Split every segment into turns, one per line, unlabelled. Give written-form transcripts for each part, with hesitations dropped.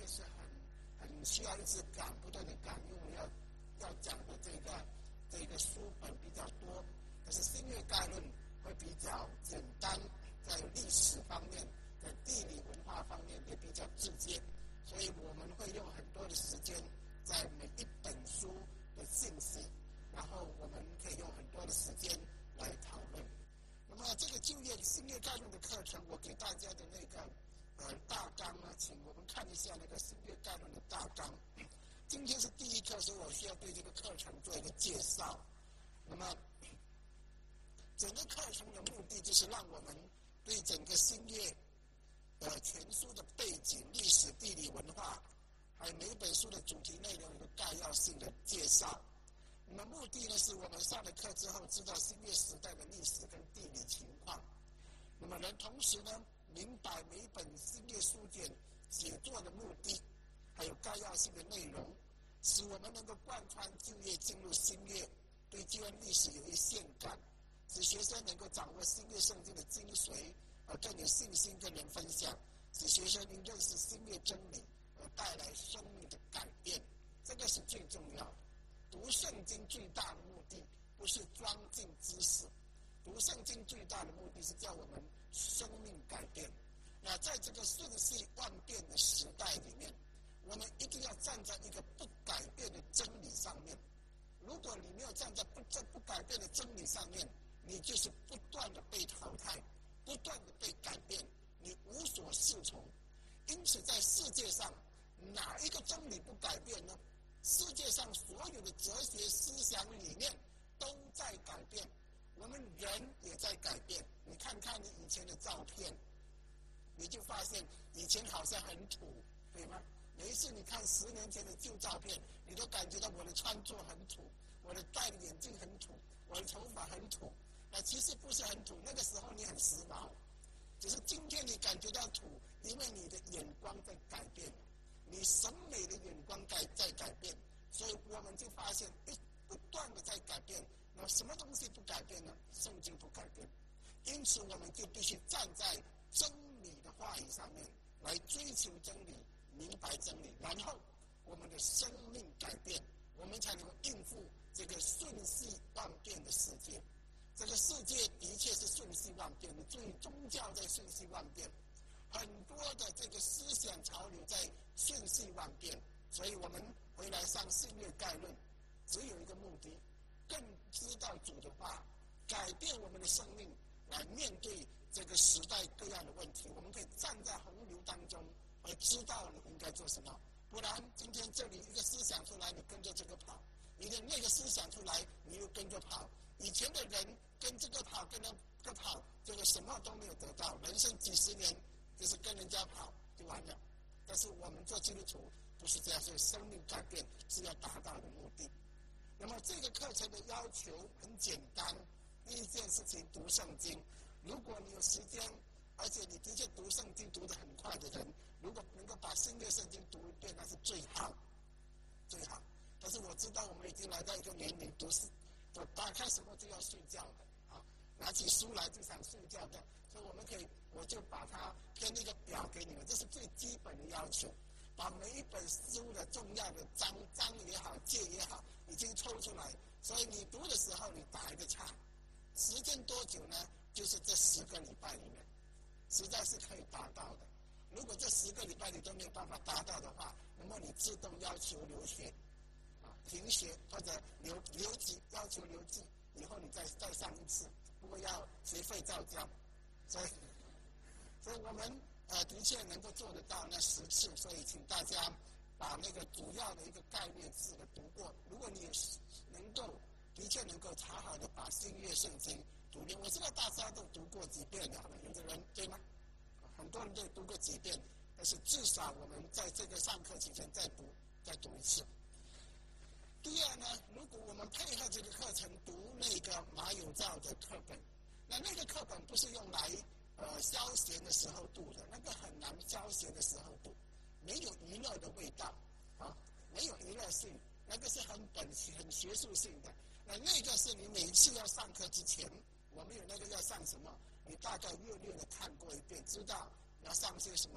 确是很需要一直不断的赶，因为我们要讲的这个书本比较多。可是新约概论会比较简单，在历史方面、在地理文化方面也比较直接，所以我们会用很多的时间在每一本书的信息，然后我们可以用很多的时间来讨论。那么这个新约概论的课程，我给大家的那个大纲呢，请我们看一下那个新约概论的大纲。今天是第一课，所以我需要对这个课程做一个介绍。那么整个课程的目的就是让我们对整个新约全书的背景、历史、地理、文化，还有每一本书的主题内容有个概要性的介绍。那么目的呢，是我们上了课之后知道新约时代的历史跟地理情况，那么同时呢，明白每一本新约书卷写作的目的，还有概要性的内容，使我们能够贯穿旧约进入新约，对旧约历史有一线感，使学生能够掌握新约圣经的精髓，而更有信心跟人分享，使学生能认识新约真理，而带来生命的改变。这个是最重要的。读圣经最大的目的不是装进知识，读圣经最大的目的是叫我们生命改变。那在这个瞬息万变的时代里面，我们一定要站在一个不改变的真理上面。如果你没有站在不改变的真理上面，你就是不断的被淘汰，不断的被改变，你无所适从。因此在世界上哪一个真理不改变呢？世界上所有的哲学思想理念都在改变，我们人也在改变。你看看你以前的照片，你就发现以前好像很土，对吗？每一次你看10年前的旧照片，你都感觉到我的穿着很土，我的戴的眼镜很土，我的头发很土。那其实不是很土，那个时候你很时髦，只是今天你感觉到土，因为你的眼光在改变，你审美的眼光在改变，所以我们就发现不断的在改变。那什么东西不改变呢？圣经不改变。因此我们就必须站在真理的话语上面来追求真理，明白真理，然后我们的生命改变，我们才能够应付这个瞬息万变的世界。这个世界的确是瞬息万变的，注意宗教在瞬息万变，很多的这个思想潮流在瞬息万变，所以我们回来上新约概论，只有一个目的，更知道主的话，改变我们的生命，来面对这个时代各样的问题。我们可以站在洪流当中，而知道你应该做什么。不然今天这里一个思想出来，你跟着这个跑，你的那个思想出来，你又跟着跑。以前的人跟这个跑，跟那个跑，这个什么都没有得到，人生几十年就是跟人家跑就完了。但是我们做基督徒不是这样，所以生命改变是要达到的目的。那么这个课程的要求很简单，第一件事情读圣经。如果你有时间，而且你的确读圣经读得很快的人，如果能够把新约圣经读一遍，那是最好最好。但是我知道我们已经来到一个年龄，打开什么就要睡觉的，拿起书来就想睡觉的，所以我就把它填那个表给你们，这是最基本的要求。把每一本书的重要的章也好，节也好，已经抽出来，所以你读的时候你打一个叉。时间多久呢？就是这10个礼拜里面，实在是可以达到的。如果这10个礼拜你都没有办法达到的话，那么你自动要求留学，停学或者留级，要求留级，以后你再上一次，不过要学费照交。所以我们的确能够做得到那10次，所以请大家把那个主要的一个概念字的读过。如果你的确能够好好的把新约圣经读遍，我知道大家都读过几遍了，有的人对吗？很多人都读过几遍，但是至少我们在这个上课期间再读一次。第二呢，如果我们配合这个课程读那个马有照的课本，那个课本不是用来消闲的时候读的，那个很难消闲的时候读，没有娱乐的味道没有娱乐性，那个是很学术性的。那个是你每一次要上课之前，我们有那个要上什么，你大概略的看过一遍，知道要上些什么，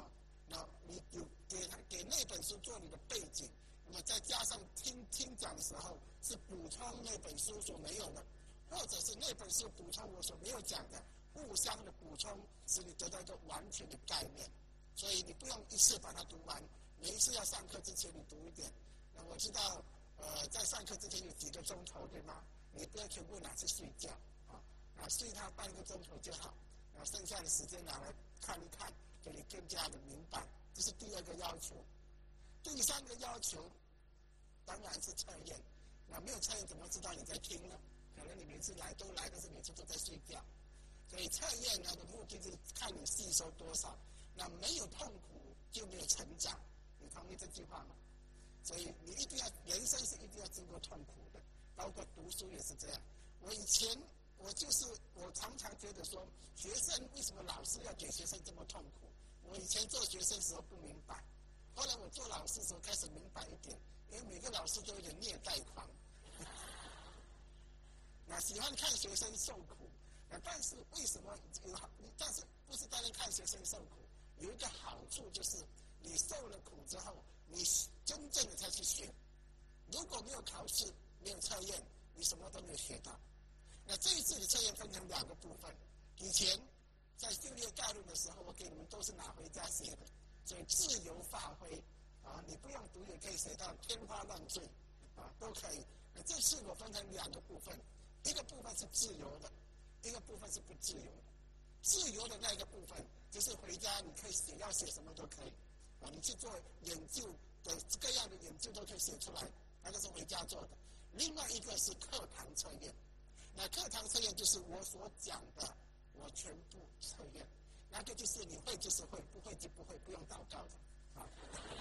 那你给那本书做你的背景，那么再加上听讲的时候是补充那本书所没有的，或者是那本书补充我所没有讲的，互相的补充，使你得到一个完全的概念。所以你不用一次把它读完，每一次要上课之前你读一点。那我知道，在上课之前有几个钟头，对吗？你不要全部拿去睡觉啊，睡它半个钟头就好，然后剩下的时间拿来看一看，给你更加的明白。这是第二个要求。第三个要求当然是测验。那没有测验怎么知道你在听呢？可能你每次来，但是每次都在睡觉。所以测验呢的目的就是看你吸收多少。那没有痛苦就没有成长，你同意这句话吗？所以你一定要，人生是一定要经过痛苦的，包括读书也是这样。我常常觉得说，学生为什么老师要给学生这么痛苦？我以前做学生的时候不明白，后来我做老师的时候开始明白一点，因为每个老师都有点虐待狂，那喜欢看学生受苦，但是为什么但是不是单单看学生受苦？有一个好处就是，你受了苦之后，你真正的才去学。如果没有考试，没有测验，你什么都没有学到。那这一次的测验分成2个部分。以前在训练概论的时候，我给你们都是拿回家写的，所以自由发挥啊，你不用读也可以写到天花乱坠啊，都可以。那这次我分成2个部分，一个部分是自由的，一个部分是不自由的。自由的那个部分，就是回家你可以写，要写什么都可以啊，你去做研究的各样的研究都可以写出来，那个是回家做的。另外一个是课堂测验，那课堂测验就是我所讲的，我全部测验，那个就是你会就是会，不会就不会，不用祷告的啊，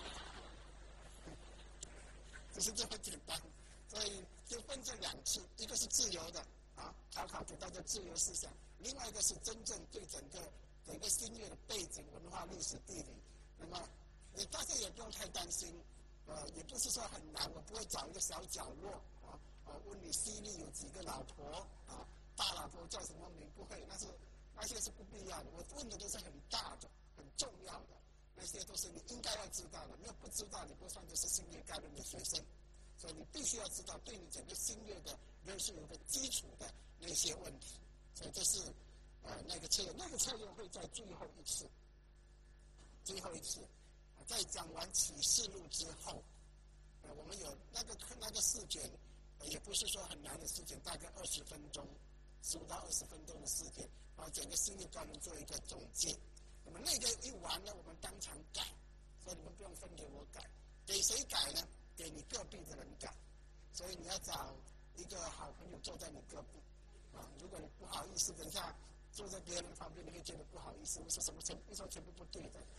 就是这么简单。所以就分这2次，一个是自由的啊，考给大家自由思想。另外一个是真正对整个新月的背景、文化、历史、地理。那么大家也不用太担心，也不是说很难。我不会找一个小角落问你西历有几个老婆啊，大老婆叫什么名？不会，那些是不必要的。我问的都是很大的、很重要的，那些都是你应该要知道的。没有不知道，你不算就是新月概论的学生。所以你必须要知道，对你整个新月的认识有个基础的那些问题。所以这是那个测验会在最后一次，在讲完启示录之后，我们有那个试卷，也不是说很难的试卷，大概20分钟，15到20分钟的试卷，把整个新月概论做一个总结。那么那个一完了，我们当场改，所以你们不用分给我改，给谁改呢？给你隔壁的人改。所以你要找一个好朋友坐在你隔壁啊，如果你不好意思，等一下坐在别人旁边，你会觉得不好意思，我说什么全部不对的，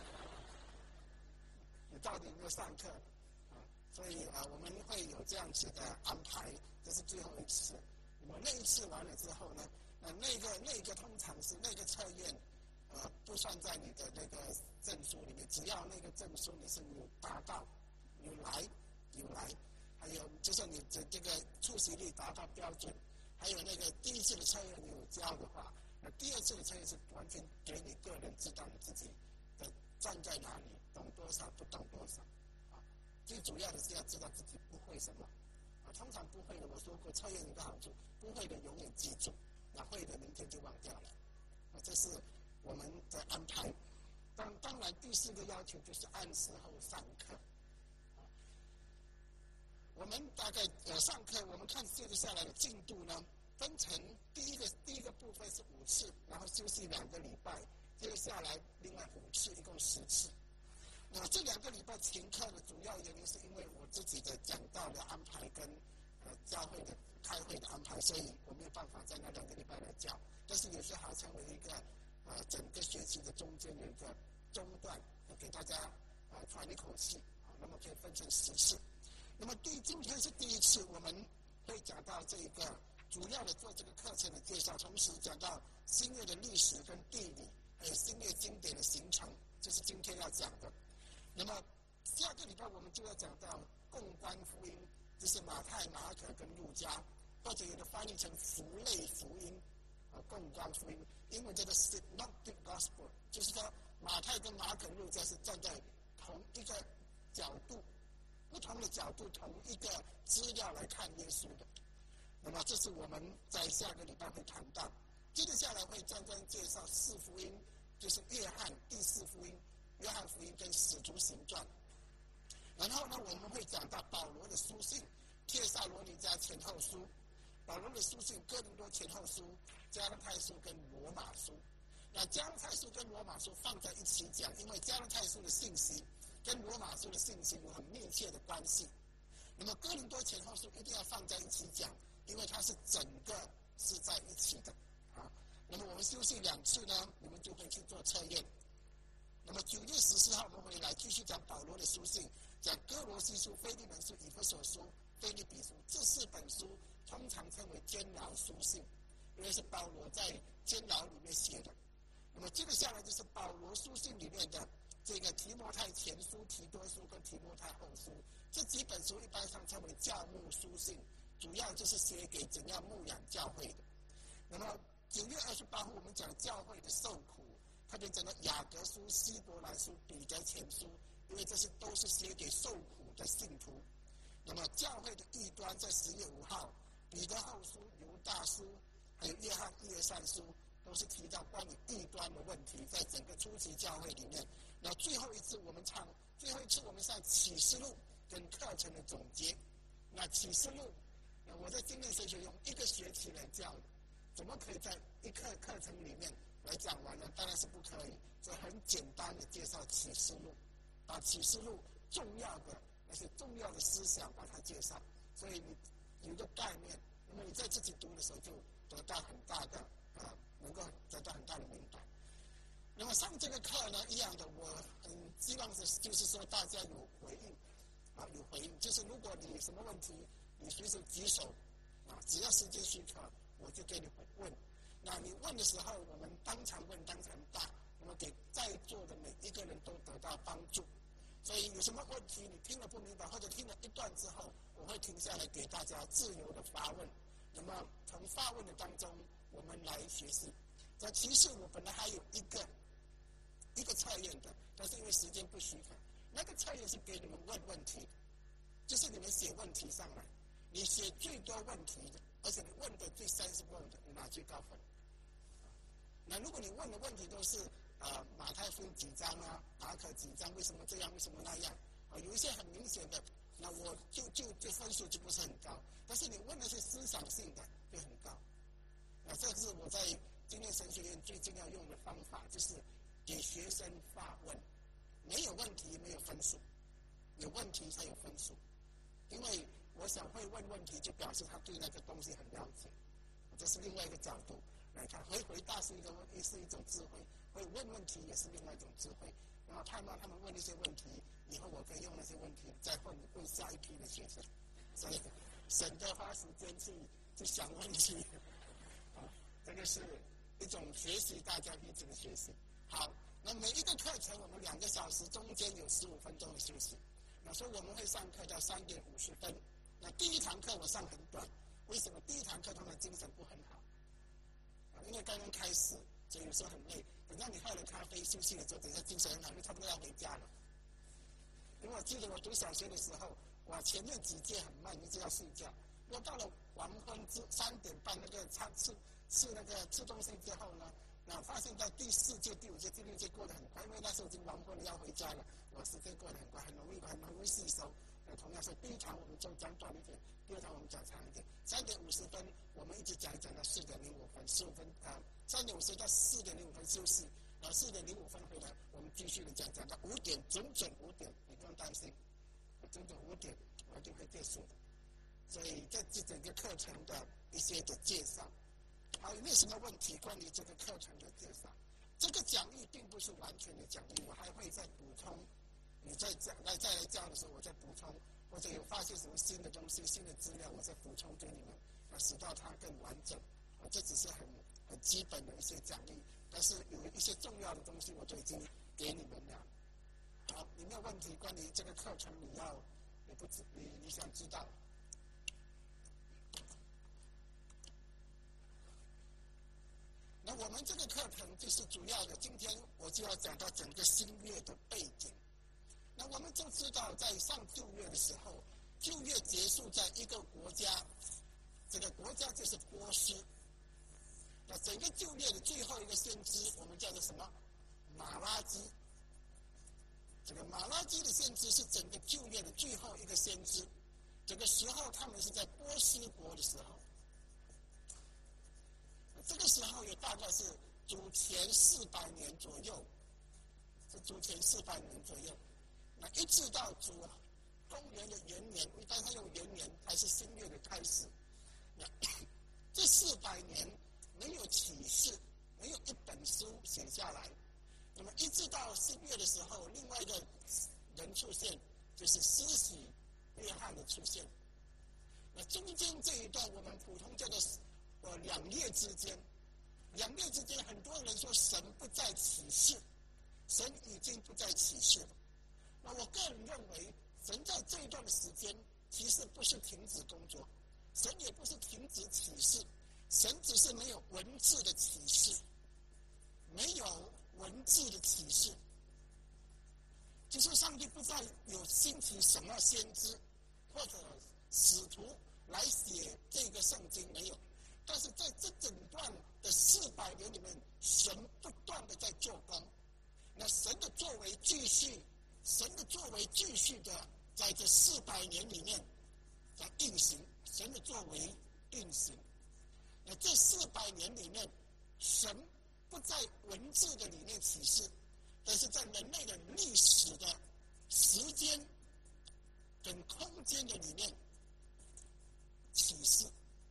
你到底有没有上课啊？所以我们会有这样子的安排，这是最后一次。那么那一次完了之后呢，那个通常是那个测验，不算在你的那个证书里面，只要那个证书你是有达到，有来，还有就是你的这个出席率达到标准，还有那个第一次的测验你有交的话，那第2次的测验是完全给你个人知道你自己的站在哪里，懂多少不懂多少啊。最主要的是要知道自己不会什么啊。通常不会的，我说过测验有个好处，不会的永远记住，那会的明天就忘掉了啊。这是我们的安排。当然第4个要求就是按时候上课。我们大概上课，我们看接着下来的进度呢，分成第一个部分是5次，然后休息2个礼拜，接着下来另外5次，一共10次。那这2个礼拜停课的主要原因是因为我自己的讲道的安排跟教会的开会的安排，所以我没有办法在那2个礼拜来教。但是有时好成为一个整个学期的中间的一个中段，给大家喘一口气那么可以分成10次。那么今天是第1次，我们会讲到这个主要的做这个课程的介绍，同时讲到新月的历史跟地理，还有新月经典的形成，这是今天要讲的。那么下个礼拜我们就要讲到共观福音，就是马太、马可跟路加，或者有的翻译成福类福音共观福音，英文叫做 Synoptic Gospel， 就是说马太跟马可、路加是站在同一个角度，不同的角度，同一个资料来看耶稣的。那么这是我们在下个礼拜会谈到。接着下来会专介绍四福音，就是约翰第四福音、约翰福音跟使徒行传。然后呢，我们会讲到保罗的书信、帖撒罗尼迦前后书、保罗的书信、哥林多前后书、加拉太书跟罗马书。那加拉太书跟罗马书放在一起讲，因为加拉太书的信息跟罗马书的信息有很密切的关系。那么哥林多前后书一定要放在一起讲，因为它是整个是在一起的啊。那么我们休息2次呢，你们就可以去做测验。那么9月14号我们回来继续讲保罗的书信，讲哥罗西书、腓利门书、以弗所书、腓立比书。这4本书通常称为监牢书信，因为是保罗在监牢里面写的。那么接着下来就是保罗书信里面的这个提摩太前书、提多书跟提摩太后书，这几本书一般上称为教牧书信，主要就是写给怎样牧养教会的。那么9月28号我们讲教会的受苦，特别讲到雅各书、希伯来书、彼得前书，因为这些都是写给受苦的信徒。那么教会的异端在10月5号，彼得后书、犹大书，还有约翰一二三书，都是提到关于异端的问题，在整个初期教会里面。那最后一次我们上启示录跟课程的总结。那启示录，我在今年神学用1个学期来教的，怎么可以在一课程里面来讲完呢？当然是不可以，所以很简单的介绍启示录，把启示录重要的那些重要的思想把它介绍，所以你有一个概念，那么你在自己读的时候就得到很大的能够得到很大的明白。那么上这个课呢，一样的，我很希望就是说大家有回应有回应，就是如果你有什么问题，你随时举手只要时间许可，我就给你问。那你问的时候，我们当场问当场答，那么给在座的每一个人都得到帮助。所以有什么问题你听了不明白，或者听了一段之后，我会停下来给大家自由的发问。那么从发问的当中，我们来学习。那其实我本来还有一个测验的，但是因为时间不许可，那个测验是给你们问问题的，就是你们写问题上来，你写最多问题的，而且你问的最sensible的，你拿最高分。那如果你问的问题都是马太福音几章马可几章，为什么这样，为什么那样有一些很明显的，那我就分数就不是很高。但是你问的是思想性的，就很高。那这是我在今天神学院最近要用的方法，就是给学生发问，没有问题没有分数，有问题才有分数。因为我想会问问题，就表示他对那个东西很了解。这是另外一个角度来看，会回答是一种智慧，会问问题也是另外一种智慧。然后盼望他们问一些问题，以后我可以用那些问题再问下一批的学生，所以省得花时间去想问题。这个是一种学习，大家彼此的学习。好，那每一个课程我们2个小时，中间有15分钟的休息。那所以我们会上课到3点50分。那第一堂课我上很短，为什么？第一堂课他们精神不很好因为刚刚开始，所以有时候很累。等到你喝了咖啡休息了之后，等一下精神很好，因为差不多要回家了。因为我记得我读小学的时候，前面几节很慢，一直要睡觉。我到了黄昏3点半那个吃东西之后呢，那发现到第4节、第5节、第6节过得很快，因为那时候已经黄昏了要回家了，我时间过得很快，很容易吸收。同样是第一堂我们就讲短一点，第二堂我们讲长一点。3点50分我们一直讲到4点05分，15分3点50到4点05分休息，然后4点05分回来，我们继续的讲到5点，准5点，你不用担心，准5点我就会结束的。所以这整个课程的一些的介绍。好，有没有什么问题关于这个课程的介绍？这个讲义并不是完全的讲义，我还会再补充。你再来教的时候，我再补充，或者有发现什么新的东西、新的资料，我再补充给你们，使到它更完整。这只是很基本的一些讲义，但是有一些重要的东西我都已经给你们了。好，有没有问题关于这个课程？你想知道？那那我们这个课程就是主要的，今天我就要讲到整个新约的背景。那我们都知道，在上旧约的时候，旧约结束在一个国家，这个国家就是波斯。那整个旧约的最后一个先知，我们叫做什么？马拉基。这个马拉基的先知是整个旧约的最后一个先知。这个时候他们是在波斯国的时候，这个时候也大概是主前400年左右，是主前400年左右。那一直到主公元的元年，一般他用元年还是新约的开始。那这400年没有启示，没有一本书写下来。那么一直到新约的时候，另外一个人出现，就是施洗约翰的出现。那中间这一段我们普通叫做2列之间，2列之间很多人说神不再启示，神已经不再启示了。那我个人认为，神在这一段的时间其实不是停止工作，神也不是停止启示，神只是没有文字的启示，没有文字的启示，就是上帝不再有兴起什么先知或者使徒来写这个圣经，没有。但是在这整段的400年里面，神不断的在做工。那神的作为继续，神的作为继续的在这400年里面在运行，神的作为运行。那这400年里面，神不在文字的里面启示，但是在人类的历史的时间跟空间的里面启示。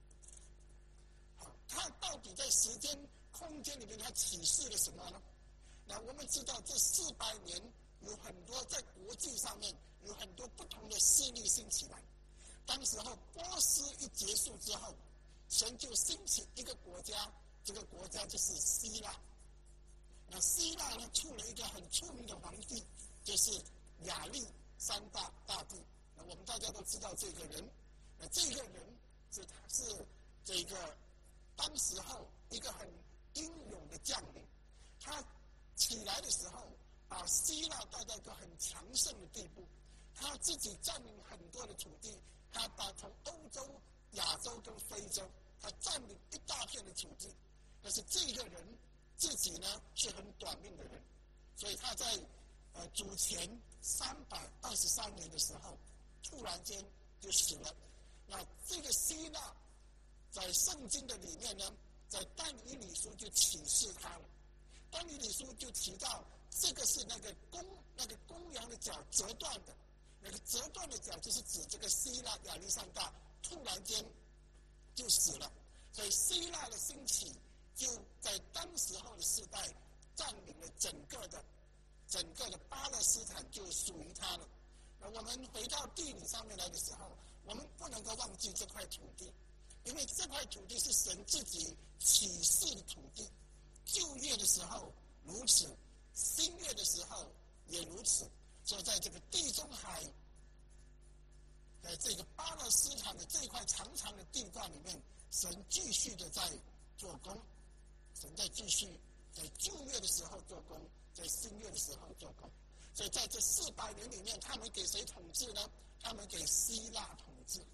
他到底在时间空间里面他启示了什么呢？那我们知道这400年有很多在国际上面有很多不同的势力兴起来。当时候波斯一结束之后，神就兴起一个国家，这个国家就是希腊。那希腊呢出了一个很出名的皇帝，就是亚历山大大帝。那我们大家都知道这个人，那这个人是这个当时候一个很英勇的将领，他起来的时候把希腊带到一个很强盛的地步，他自己占领很多的土地，他把从欧洲、亚洲跟非洲，他占领一大片的土地。但是这个人自己呢是很短命的人，所以他在主前323年的时候，突然间就死了。那这个希腊在圣经的里面呢，在但以理书就启示他了。但以理书就提到，这个是那个公羊的角折断的，那个折断的角就是指这个希腊亚历山大突然间就死了。所以希腊的兴起就在当时候的世代占领了整个的巴勒斯坦，就属于他了。那我们回到地理上面来的时候，我们不能够忘记这块土地，因为这块土地是神自己启示的土地。旧约的时候如此，新约的时候也如此。所以在这个地中海，在这个巴勒斯坦的这块长长的地段里面，神继续的在做工，神在继续在旧约的时候做工，在新约的时候做工。所以在这400年里面，他们给谁统治呢？他们给希腊统治。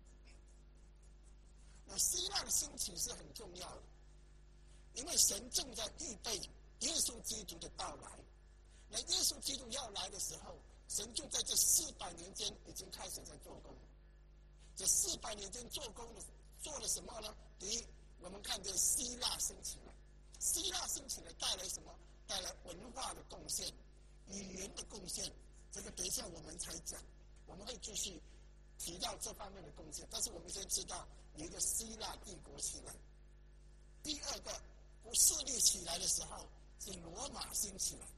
那希腊的兴起是很重要的，因为神正在预备耶稣基督的到来。那耶稣基督要来的时候，神就在这400年间已经开始在做工。这400年间做了什么呢？第一，我们看见希腊兴起来，希腊兴起来带来什么？带来文化的贡献，语言的贡献。这个等一下我们才讲，我们会继续提到这方面的贡献。但是我们先知道有一个希腊帝国起来。第二个势力起来的时候是罗马兴起来。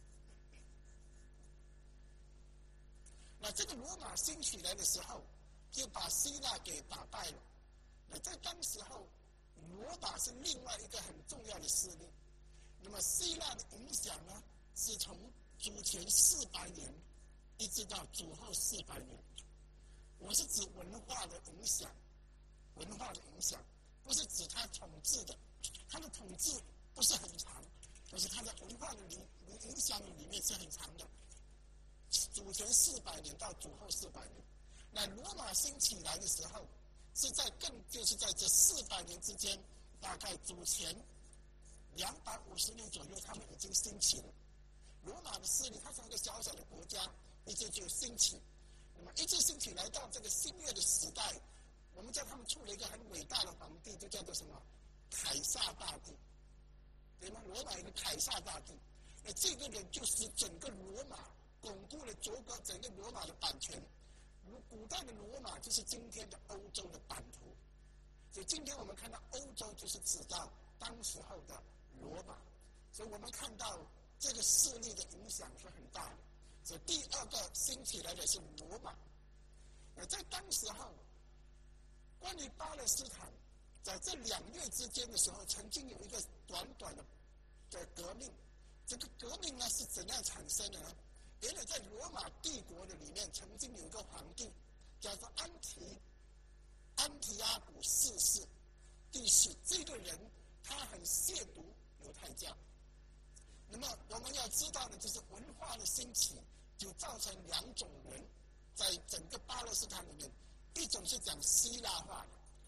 那这个罗马兴起来的时候，就把希腊给打败了。那在当时候，罗马是另外一个很重要的势力。那么希腊的影响呢，是从主前400年一直到主后400年。我是指文化的影响，不是指他统治的，他的统治不是很长，但是它在文化的影响里面是很长的。主前400年到主后400年，那罗马兴起来的时候，就是在这400年之间，大概主前250年左右，他们已经兴起了。罗马的势力，它从一个小小的国家一直就兴起，那么一直兴起来到这个新月的时代，我们叫他们出了一个很伟大的皇帝，就叫做什么？凯撒大帝，对吗？罗马有个凯撒大帝，那这个人就使整个罗马巩固了整个罗马的版权。古代的罗马就是今天的欧洲的版图，所以今天我们看到欧洲就是指到当时候的罗马，所以我们看到这个势力的影响是很大的。所以第二个兴起来的是罗马。那在当时候，关于巴勒斯坦，在这2月之间的时候，曾经有一个短短的革命。这个革命呢是怎样产生的呢？原来在罗马帝国的里面，曾经有一个皇帝叫做安提阿古4世第4。这个人他很亵渎犹太教。那么我们要知道的就是文化的兴起，就造成2种人在整个巴勒斯坦里面，一种是讲希腊话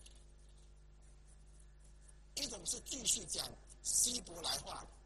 的，一种是继续讲希伯来话的，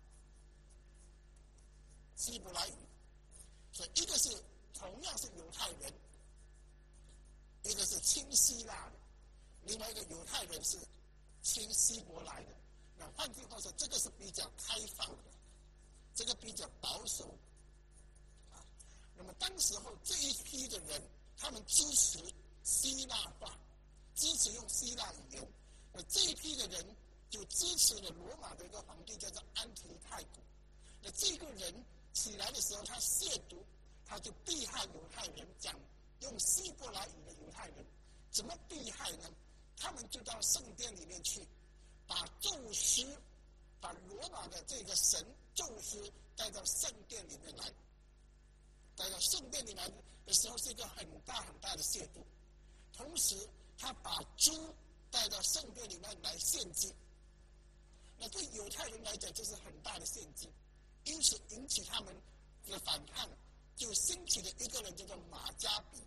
希伯来语。所以一个是同样是犹太人，一个是亲希腊的，另外一个犹太人是亲希伯来的。那换句话说，这个是比较开放的，这个比较保守。那么当时候这一批的人，他们支持希腊化，支持用希腊语言。那这一批的人就支持了罗马的一个皇帝，叫做安提太古。那这个人起来的时候，他亵渎，他就迫害犹太人，讲用希伯来语的犹太人。怎么迫害呢？他们就到圣殿里面去，把宙斯，把罗马的这个神宙斯带到圣殿里面来。带到圣殿里来的时候，是一个很大很大的亵渎。同时，他把猪带到圣殿里面来献祭。那对犹太人来讲，这是很大的献祭。因此引起他们的反抗，就兴起了一个人叫做马加比。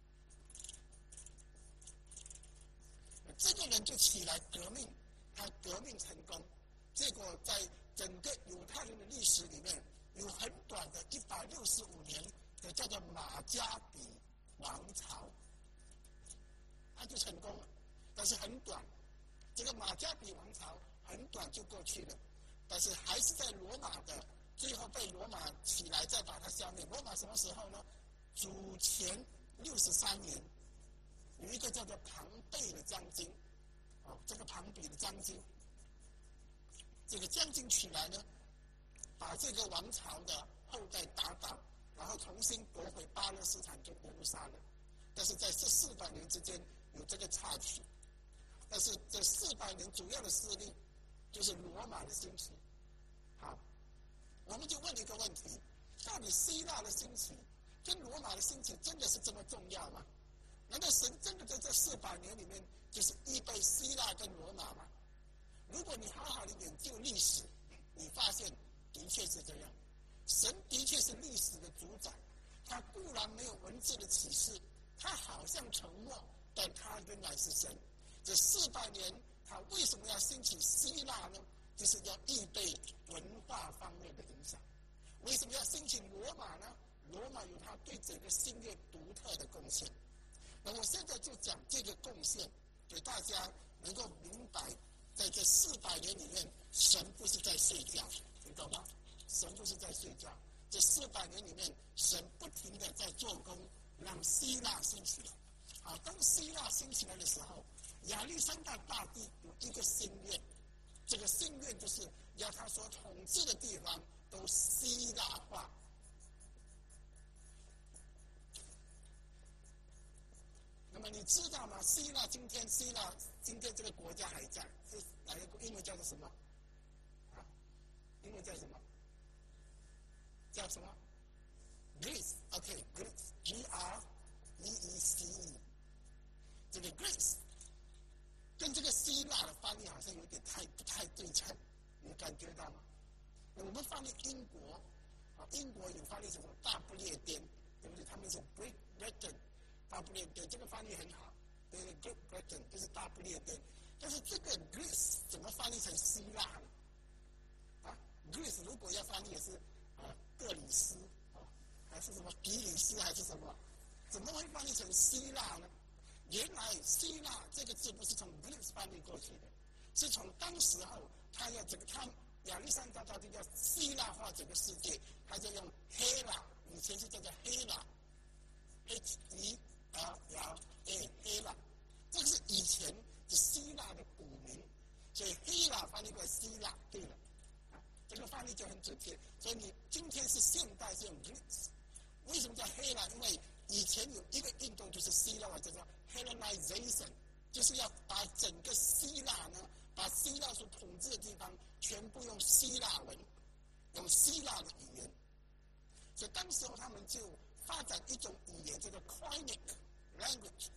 这个人就起来革命，他革命成功，结果在整个犹太人的历史里面，有很短的165年的叫做马加比王朝，他就成功了，但是很短。这个马加比王朝很短就过去了，但是还是在罗马的。最后被罗马起来，再把它消灭。罗马什么时候呢？主前63年，有一个叫做庞贝的将军，这个庞比的将军，这个将军起来呢，把这个王朝的后代打倒，然后重新夺回巴勒斯坦跟耶路撒冷。但是在这400年之间有这个插曲，但是这400年主要的势力就是罗马的兴起。好。我们就问一个问题：到底希腊的兴起跟罗马的兴起真的是这么重要吗？难道神真的在这400年里面就是预备希腊跟罗马吗？如果你好好的研究历史，你发现的确是这样。神的确是历史的主宰，他固然没有文字的启示，他好像沉默，但他仍然是神。这400年，他为什么要兴起希腊呢？就是要预备文化方面的影响。为什么要兴起罗马呢？罗马有他对整个新约独特的贡献。那我现在就讲这个贡献，给大家能够明白，在这400年里面，神不是在睡觉，你懂吗？神不是在睡觉。这400年里面，神不停的在做工，让希腊兴起来。好，当希腊兴起来的时候，亚历山大大帝有一个心愿。这个心愿就是要他所统治的地方都希腊化。那么你知道吗？希腊今天这个国家还在，是哪个英文叫做什么？英文叫什么？叫什么 ？Greece，OK，Greece，G-R-E-E-C-E，这个 Greece。跟这个希腊的翻译好像有点不太对称， 你感觉到吗？我们翻译英国，英国有翻译成大不列颠，对不对？他们是 Great Britain， 大不列颠，这个翻译很好，对不对 ？Great Britain 就是大不列颠。但是这个 Greece 怎么翻译成希腊呢？Greece 如果要翻译也是各里斯还是什么比里斯还是什么？怎么会翻译成希腊呢？原来希腊这个字不是从 Greece 翻译过去的，是从当时候他要亚历山大大帝要希腊化整个世界，他就用黑拉，以前是叫做黑拉 ，H-E-L-L-A 黑拉，这个是以前的希腊的古名，所以黑拉翻译过来希腊，对了，这个翻译就很准确。所以你今天是现代是用 Greece， 为什么叫黑拉？因为以前有一个运动就是希腊，叫做 Hellenization， 就是要把整个希腊呢，把希腊所统治的地方全部用希腊文，用希腊的语言。所以当时候他们就发展一种语言叫做 Koine language，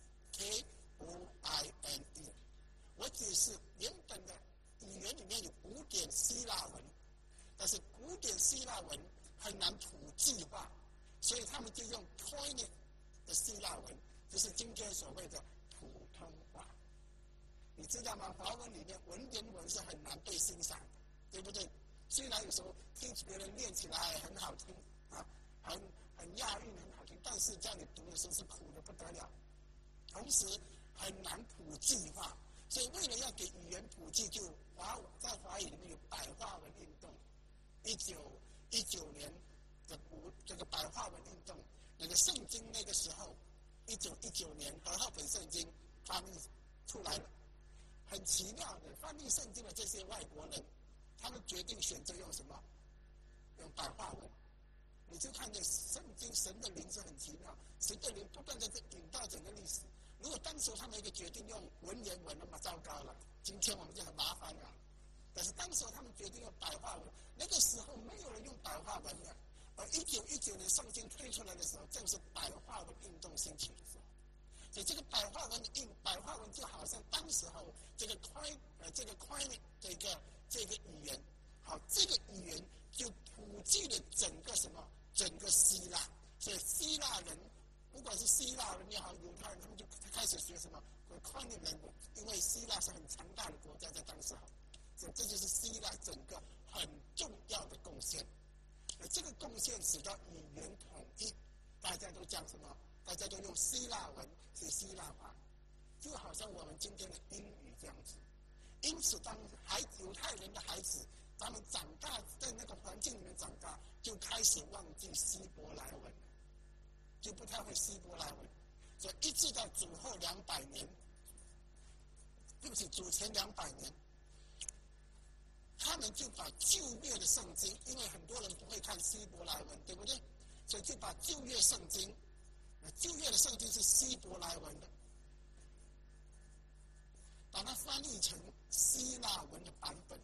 K-O-I-N-E。我解释原本的语言里面有古典希腊文，但是古典希腊文很难普及化，所以他们就用 Koine 的希腊文，就是今天所谓的普通话。你知道吗？华文里面文言文是很难被欣赏的，对不对？虽然有时候听别人念起来很好听很押韵很好听，但是叫你读的时候是苦的不得了，同时很难普及化。所以为了要给语言普及，就在华语里面有白话文运动。1919年的这个白话文运动，那个圣经那个时候，1919年和合本圣经翻译出来了。很奇妙的，翻译圣经的这些外国人，他们决定选择用什么？用白话文。你就看见圣经神的灵是很奇妙，神的灵不断的引导整个历史。如果当时他们一个决定用文言文，那么糟糕了，今天我们就很麻烦了。但是当时他们决定用白话文，那个时候没有人用白话文的。而1919年圣经推出来的时候，正是白话文运动兴起的时候。所以这个白话文就好像当时候这个 Koine 这个语言，好，这个语言就普及了整个希腊。所以希腊人，不管是希腊人也好，犹太人，他们就开始学什么 Koine language， 因为希腊是很强大的国家在当时候，所以这就是希腊整个很重要的贡献。而这个贡献使得语言统一，大家都讲什么？大家都用希腊文是希腊话，就好像我们今天的英语这样子。因此，当犹太人的孩子，他们长大在那个环境里面长大，就开始忘记希伯来文，就不太会希伯来文。所以一直到主后200年，对不起，主前200年，他们就把旧约的圣经，因为很多人不会看希伯来文，对不对？所以就把旧约圣经。旧约的圣经是希伯来文的，把它翻译成希腊文的版本，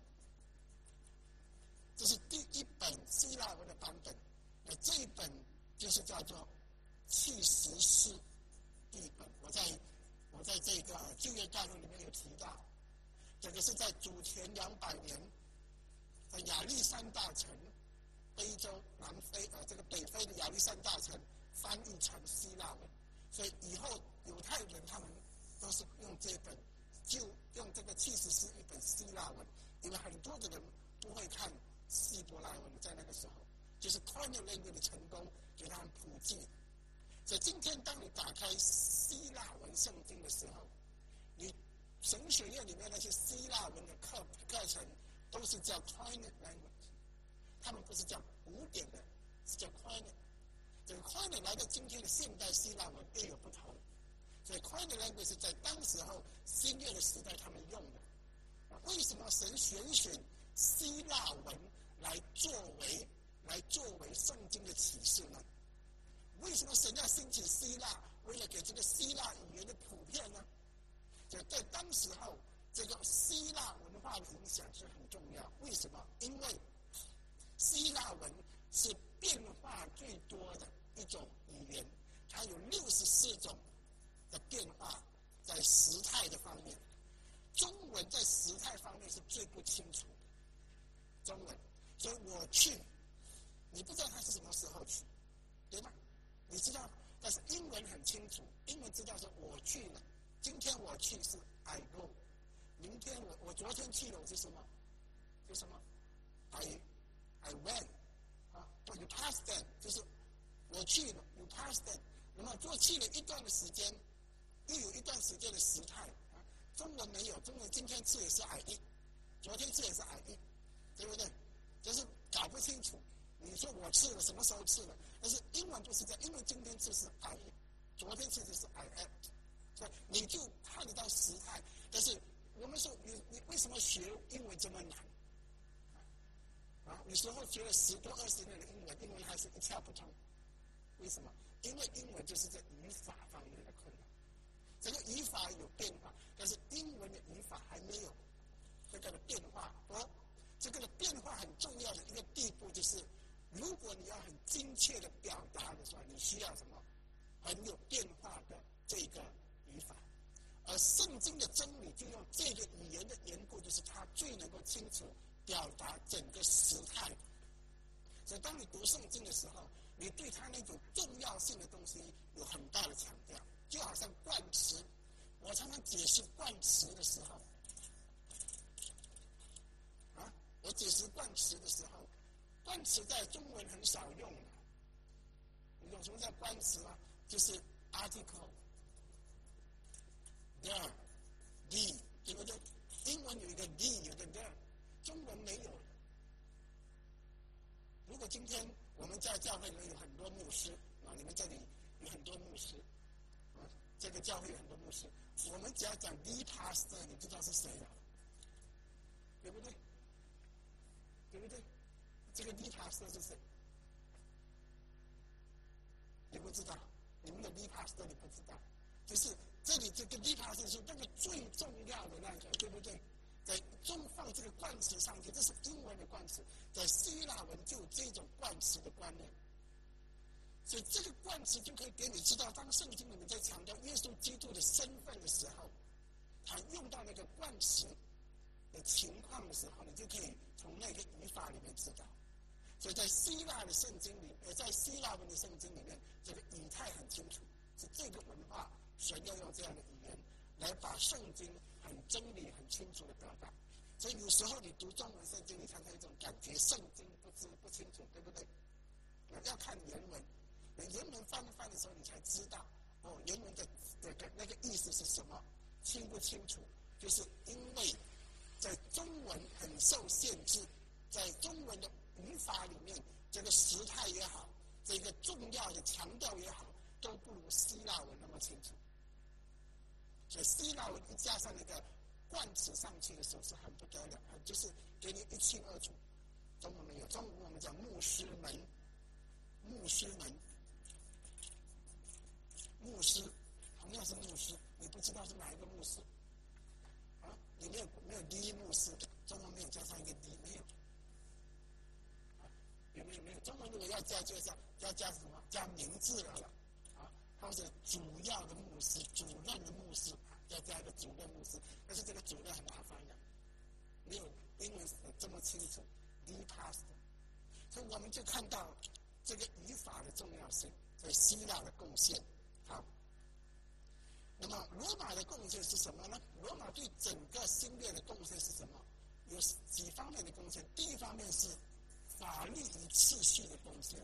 这是第一本希腊文的版本。这一本就是叫做契十士第一本。我在这个旧约概论里面有提到，这个是在主前200年，在亚历山大城，非洲南非这个北非的亚历山大城。翻译成希腊文，所以以后犹太人他们都是用这本，就用这个契十士一本希腊文，因为很多的人不会看希伯来文，在那个时候，就是 Koine language 的成功给他们普及。所以今天当你打开希腊文圣经的时候，你神学院里面那些希腊文的课程都是叫 Koine language， 他们不是叫古典的，是叫 Koine。这个 Koine 来到今天的现代希腊文略有不同，所以 Koine language 是在当时候新约的时代他们用的。为什么神选希腊文来作为圣经的启示呢？为什么神要兴起希腊，为了给这个希腊语言的普遍呢？就在当时候，这个希腊文化的影响是很重要。为什么？因为希腊文是变化最多的一种语言，它有64种的变化，在时态的方面，中文在时态方面是最不清楚的。 中文，所以我去，你不知道他是什么时候去，对吗？你知道，但是英文很清楚，英文知道说我去了，今天我去是 I go， 明天我昨天去了我是什么？是什么 ？I went 啊，有 past tense 就是我去了，有 past tense， 那么过去了一段的时间，又有一段时间的时态啊。中文没有，中文今天吃也是 I eat， 昨天吃也是 I eat， 对不对？就是搞不清楚。你说我吃了，什么时候吃了？但是英文不是这样，因为今天吃是 I eat， 昨天吃的是 I ate， 所以你就看得到时态。但是我们说你为什么学英文这么难？啊，有时候学了10多20年的英文，英文还是一窍不通。为什么？因为英文就是在语法方面的困难。这个语法有变化，但是英文的语法还没有这个的变化。这个的变化很重要的一个地步就是，如果你要很精确的表达的时候，你需要什么？很有变化的这个语法。而圣经的真理就用这个语言的缘故，就是它最能够清楚表达整个时态。所以当你读圣经的时候，你对它那种重要性的东西有很大的强调。就好像冠词，我常常解释冠词的时候，我解释冠词的时候，冠词在中文很少用的。你懂什么叫冠词吗？就是 article there the， 对不对？英文有一个 the， 有一个 there， 中文没有。如果今天我们在教会里面有很多牧师啊，你们这里有很多牧师啊，这个教会有很多牧师，我们只要讲 the pastor， 你知道是谁了，对不对？对不对？这个 the pastor 是谁？你不知道，你们的 the pastor 你不知道，就是这里这个 the pastor 是那个最重要的那个，对不对？在中放这个冠词上去，这是英文的冠词，在希腊文就有这种冠词的观念，所以这个冠词就可以给你知道，当圣经里面在强调耶稣基督的身份的时候，他用到那个冠词的情况的时候，你就可以从那个语法里面知道。所以在希腊的圣经里，在希腊文的圣经里面，这个语态很清楚，是这个文化神要用这样的语言来把圣经很真理、很清楚的表达。所以有时候你读中文圣经，你常常有一种感觉，圣经不清楚，对不对？要看原文，原文翻的时候，你才知道原文的那个意思是什么，清不清楚？就是因为在中文很受限制，在中文的语法里面，这个时态也好，这个重要的强调也好，都不如希腊文那么清楚。所以希腊文一加上那个冠词上去的时候是很不得了，就是给你一清二楚。中文没有，中文我们讲牧师们，牧师同样是牧师，你不知道是哪一个牧师啊？你没有第一牧师，中文没有加上一个第，没有。没有，中文如果要加就是要加什么？加名字了啊，或者主要的牧师、主任的牧师，要加一个主任牧师。但是这个主任很麻烦的，没有英文这么清楚 ，the pastor。所以我们就看到这个语法的重要性，对希腊的贡献。好，那么罗马的贡献是什么呢？罗马对整个新约的贡献是什么？有几方面的贡献。第一方面是法律与秩序的贡献。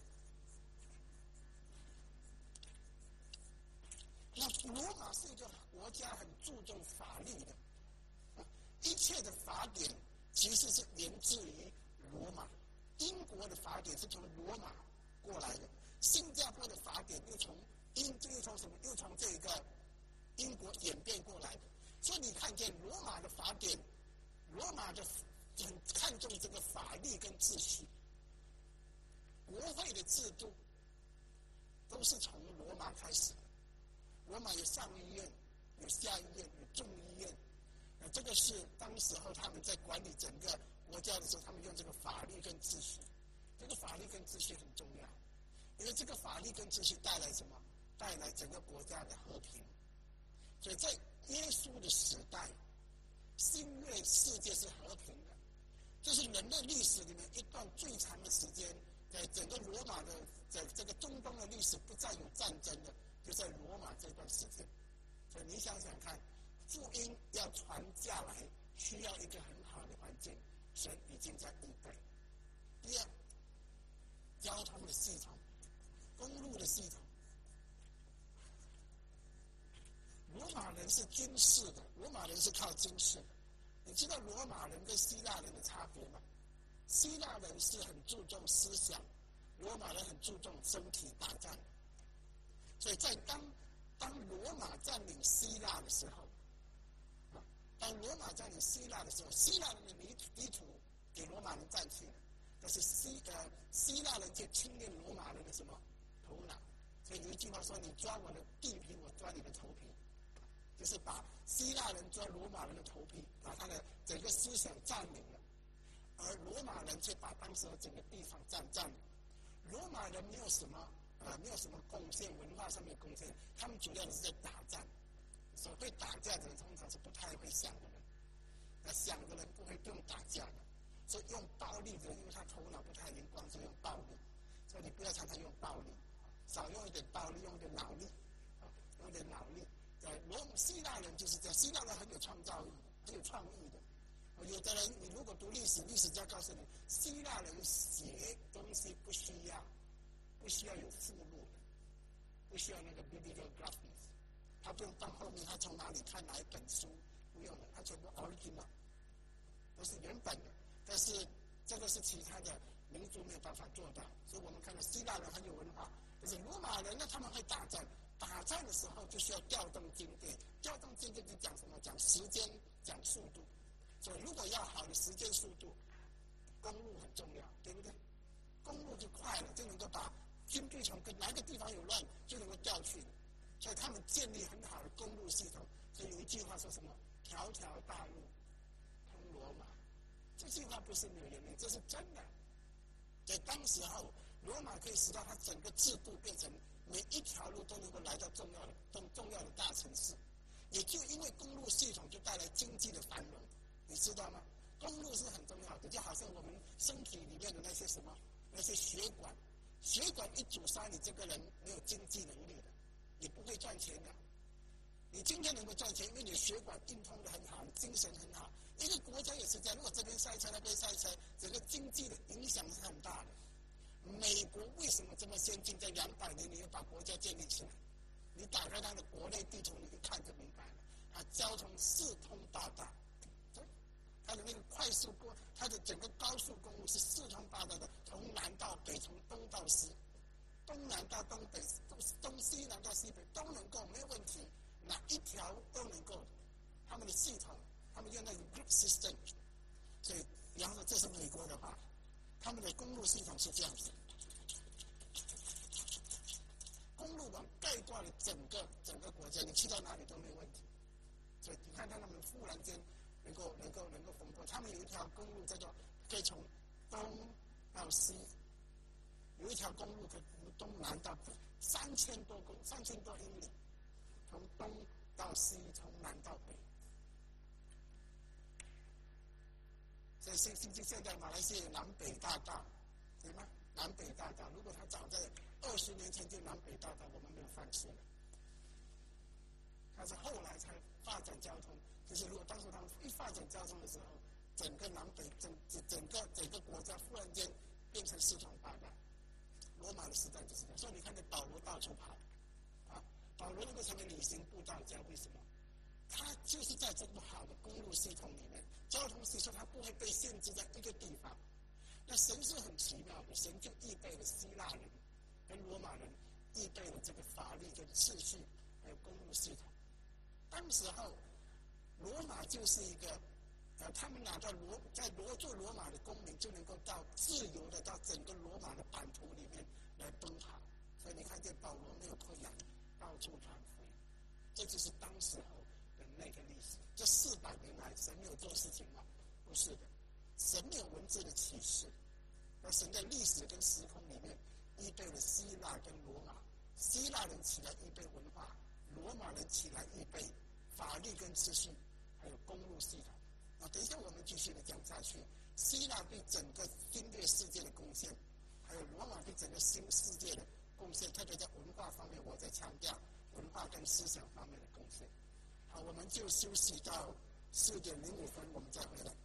那罗马是一个国家很注重法律的，一切的法典其实是源自于罗马。英国的法典是从罗马过来的，新加坡的法典又从这个英国演变过来的。所以你看见罗马的法典，罗马的很看重这个法律跟秩序。国会的制度都是从罗马开始的。罗马有上议院、有下议院、有众议院，这个是当时候他们在管理整个国家的时候，他们用这个法律跟秩序。这个法律跟秩序很重要，因为这个法律跟秩序带来什么？带来整个国家的和平。所以在耶稣的时代，新约世界是和平的。 这是人类历史里面一段最长的时间，在整个罗马的在这个中东的历史不再有战争的，就在罗马这段时间。所以你想想看，福音要传下来，需要一个很好的环境，神已经在预备。第二，交通的系统，公路的系统。罗马人是军事的，罗马人是靠军事的。你知道罗马人跟希腊人的差别吗？希腊人是很注重思想，罗马人很注重身体打仗。所以在当罗马占领希腊的时候，希腊人的领土给罗马人占去了，但是希腊人就侵略罗马人的什么头脑？所以有一句话说：“你抓我的地皮，我抓你的头皮。”就是把希腊人抓罗马人的头皮，把他的整个思想占领了，而罗马人却把当时的整个地方占领。罗马人没有什么贡献，文化上面贡献，他们主要的是在打仗。所会打架的人通常是不太会想的人，那想的人不会用打架的，所以用暴力的人，因为他头脑不太灵光，所以用暴力。所以你不要常常用暴力，少用一点暴力，用一点脑力，用一点脑力。希腊人就是这样，希腊人很有创造力，很有创意的。有的人，你如果读历史，历史家告诉你，希腊人写东西不需要有附录的，不需要那个 bibliographies， 他不用到后面他从哪里看哪一本书，不用的，他全部 original， 都是原本的。但是这个是其他的民族没有办法做到，所以我们看到希腊人很有文化，但是罗马人呢，他们会打仗。打仗的时候就需要调动军队，调动军队就讲什么？讲时间，讲速度。所以如果要好的时间速度，公路很重要，对不对？公路就快了，就能够把军队从哪个地方有乱就能够调去。所以他们建立很好的公路系统。所以有一句话说什么？条条大路通罗马。这句话不是没有原因，这是真的。在当时候，罗马可以使到它整个制度变成每一条路都能够来到重要的大城市，也就因为公路系统就带来经济的繁荣，你知道吗？公路是很重要的，就好像我们身体里面的那些血管一阻塞，你这个人没有经济能力的，你不会赚钱的。你今天能够赚钱，因为你的血管运通的很好，精神很好。一个国家也是这样，如果这边塞车那边塞车，整个经济的影响是很大的。美国为什么这么先进？在200年，你又把国家建立起来。你打开它的国内地图，你一看就明白了。它交通四通八达，它的那个快速它的整个高速公路是四通八达的，从南到北，从东到西，东南到东北，东西南到西北都能够，没有问题，哪一条都能够。他们的系统，他们用那个 grid system， 所以，比方说这是美国的话。他们的公路系统是这样子，公路网盖挂了整个国家，你去到哪里都没有问题。所以你看他们忽然间能够封过，他们有一条公路叫做可以从东到西，有一条公路可以从东南到北，3000多英里，从东到西，从南到北。所以现在马来西亚有南北大道，对吗？南北大道，如果他早在20年前就南北大道，我们没有放弃了。但是后来才发展交通，就是如果当时他们一发展交通的时候，整个南北整个国家忽然间变成四通八达。罗马的时代就是这样，所以你看见保罗到处跑，保罗能够成为旅行布道家，为什么？他就是在这么好的公路系统里面，交通系统他不会被限制在一个地方。那神是很奇妙的，神就预备了希腊人跟罗马人，预备了这个法律跟秩序，还有公路系统。当时候，罗马就是一个，他们拿到做罗马的公民，就能够自由的到整个罗马的版图里面来奔跑。所以你看见保罗没有困难，到处传福音，这就是当时候的那个历史。这400年来，神没有做事情吗？不是的，神没有文字的启示，而神在历史跟时空里面预备了希腊跟罗马，希腊人起来预备文化，罗马人起来预备法律跟秩序，还有公路系统。等一下我们继续的讲下去。 希腊对整个新约世界的贡献，还有罗马对整个新世界的贡献，特别在文化方面，我在强调文化跟思想方面的贡献。好，我们就休息到4:05，我们再回来。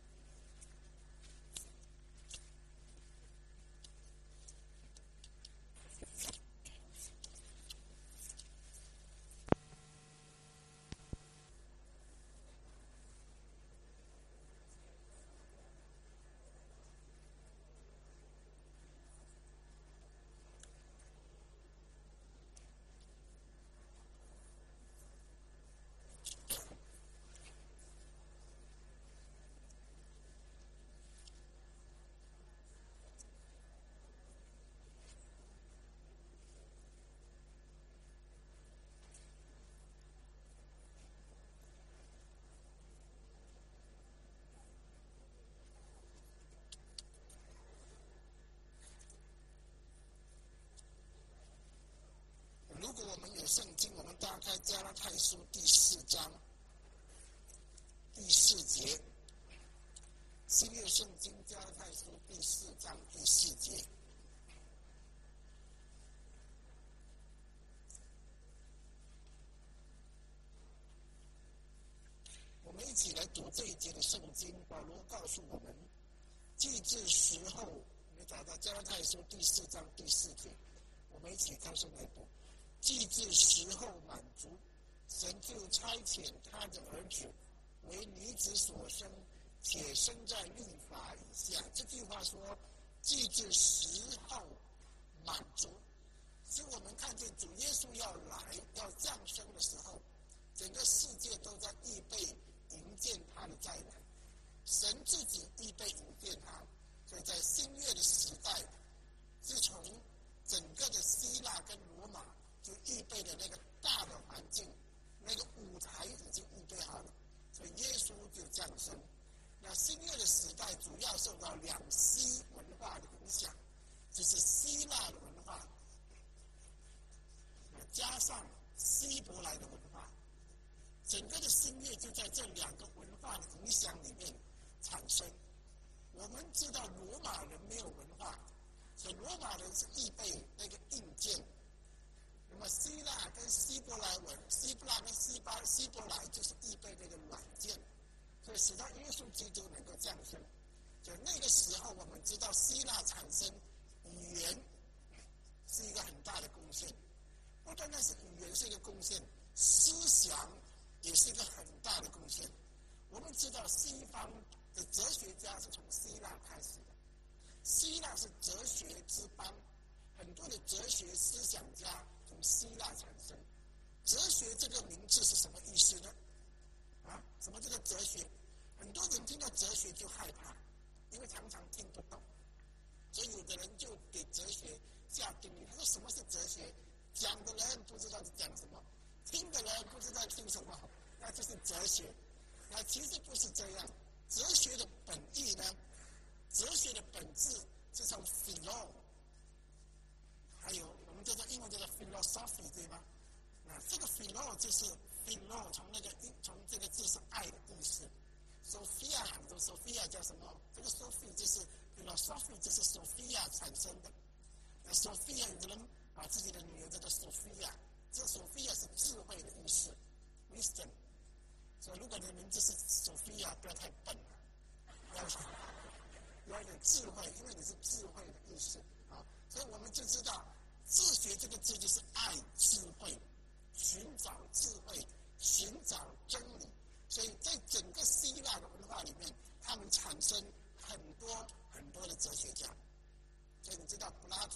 如果我们有圣经，我们打开加拉太书第4章第4节，新约圣经加拉太书第4章第4节。我们一起来读这一节的圣经。保罗告诉我们，既至时候，我们找到加拉太书第4章第4节，我们一起开声来读。既至时候满足，神就差遣他的儿子为女子所生，且生在律法以下。这句话说，既至时候满足，使我们看见主耶稣要来要降生的时候，整个世界都在预备迎接他的再来。神自己预备迎接他，所以在新约的时代，自从整个的希腊跟罗马就预备的那个大的环境，那个舞台已经预备好了，所以耶稣就降生。那新约的时代主要受到两希文化的影响，就是希腊的文化加上希伯来的文化，整个的新约就在这两个文化的影响里面产生。我们知道罗马人没有文化，所以罗马人是预备那个硬件。那么希腊跟希伯来文，希伯来跟希伯来就是预备这个软件，所以使到耶稣基督能够降生。就那个时候，我们知道希腊产生语言是一个很大的贡献，不单单是语言是一个贡献，思想也是一个很大的贡献。我们知道西方的哲学家是从希腊开始的，希腊是哲学之邦，很多的哲学思想家从希腊产生。哲学这个名字是什么意思呢？什么这个哲学？很多人听到哲学就害怕，因为常常听不懂，所以有的人就给哲学下定义。他说什么是哲学？讲的人不知道是讲什么，听的人不知道听什么，那就是哲学。那其实不是这样。哲学的本意呢？哲学的本质是从 philo， 还有我们叫做英文叫做 philosophy， 对吗？那这个 philo 就是 philo， 从这个字是爱的意思。Sophia， 这 Sophia 叫什么？这个 Sophia 就是 philosophy， 就是 Sophia 产生的。那 Sophia 有的人把自己的女儿叫做 Sophia， 这 Sophia 是智慧的意思 ，wisdom。所以如果你的名字是 Sophia， 不要太笨了，要有智慧，因为你是智慧的意思啊。所以我们就知道，自学这个字就是爱智慧，寻找智慧，寻找真理。所以在整个希腊的文化里面，他们产生很多很多的哲学家。所以你知道柏拉图、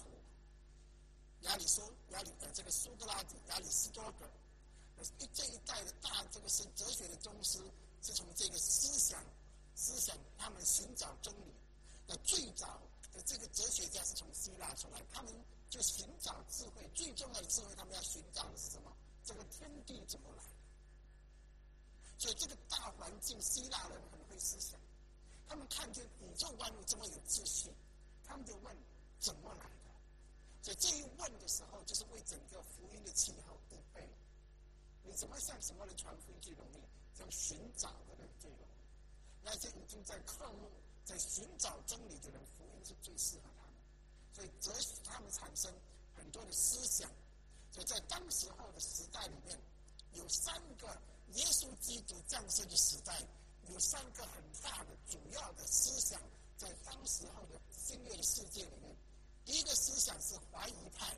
这个苏格拉底、亚里士多德，这一代的大这个是哲学的宗师，是从这个思想他们寻找真理。那最早的这个哲学家是从希腊出来，他们就寻找智慧，最重要的智慧他们要寻找的是什么？这个天地怎么来？所以这个大环境，希腊人很会思想，他们看见宇宙万物这么有秩序，他们就问怎么来的。所以这一问的时候，就是为整个福音的气候预备。你怎么向什么人传福音最容易？向寻找的人最容易。那些已经在矿在寻找真理的人，福音是最适合他们，所以则使他们产生很多的思想。所以在当时候的时代里面，有3个耶稣基督降生的时代，有3个很大的主要的思想，在当时候的新约的世界里面。第一个思想是怀疑派，